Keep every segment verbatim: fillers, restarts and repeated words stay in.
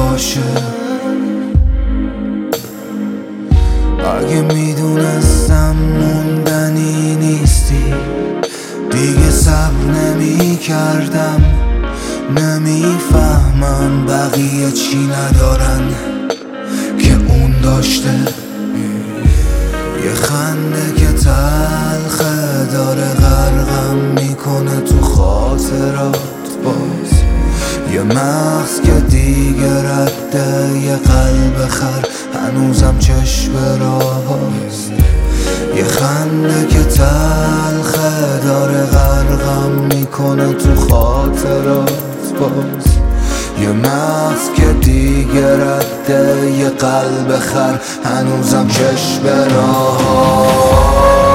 باشه. اگه میدونستم موندنی نیستی دیگه صبر نمی کردم. نمیفهمم بقیه چی ندارن که اون داشته. یه خنده که تلخه داره غرقم میکنه تو خاطرات باز. یه مغز که دیگه رده، یه قلب خر هنوزم چشم راست. یه خنده که تلخه داره غرقم میکنه تو خاطرات باز. یه مغز که دیگه رده، یه قلب خر هنوزم چشم راست.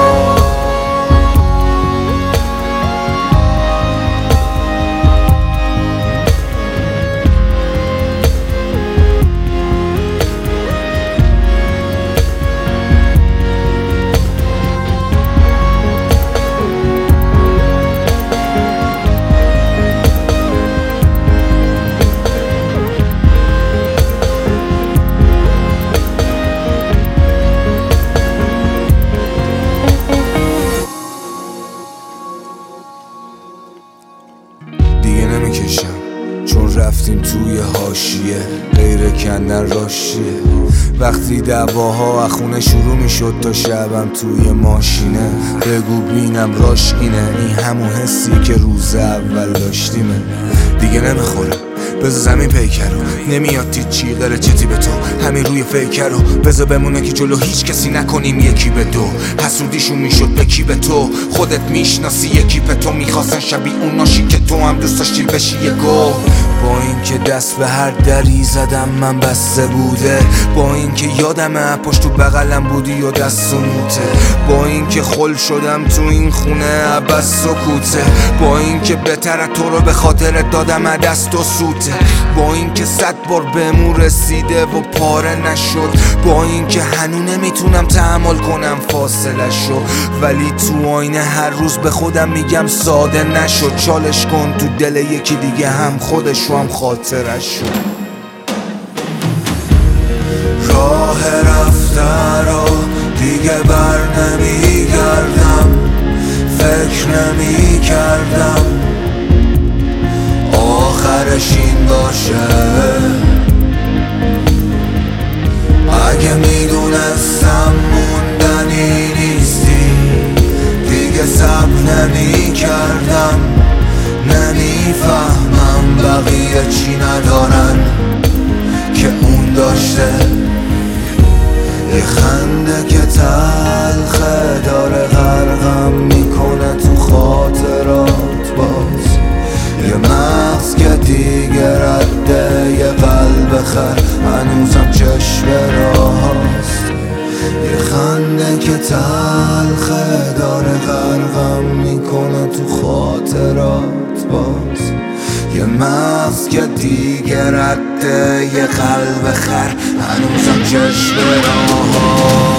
دیگه نمیکشم چون رفتیم توی حاشیه، غیر کندن راشیه. وقتی دعواها اخونه شروع میشد تا شبم توی ماشینه. بگو بینم راش اینه، این همون حسی که روز اول داشتیمه. دیگه نمیخوره بذار زمین پیکر رو، نمیاد تیت چی غیر چتی به تو. همین روی فیکر رو بذار بمونه که جلو هیچ کسی نکنیم یکی به دو. حسودیشون میشد به کی به تو، خودت میشناسی یکی به تو. میخواستن شبیه اون ناشی که تو هم دوست داشتی بشی یه گو. با اینکه دست به هر دری زدم من بسته بوده، با اینکه یادمه پشت تو بغلم بودی و دست و موته، با اینکه خل شدم تو این خونه عباس سکوته، با اینکه بهتره تو رو به خاطر دادم دست و سوته، با اینکه صد بار بهمون رسیده و پاره نشد، با اینکه هنو نمیتونم تحمل کنم فاصله شو. ولی تو آینه هر روز به خودم میگم ساده نشد. چالش کن تو دل یکی دیگه هم خودش و هم خاطرش شد. راه رفته رو دیگه بر نمیگردم، فکر نمی کردم آخرش این باشه. اگه میدونستم موندنی نیستی دیگه صبر نمی کردم. نمیفهمم بقیه چی ندارن که اون داشته. یه خنده که تلخه داره غرقم میکنه تو خاطرات باز. یه مغز که دیگه رده، یه قلب خر هنوزم چشم راست. یه خنده که تلخه داره غرقم میکنه تو خاطرات باز. یه مغز که دیگه رده، یه قلب خر هنوزم چشم راست.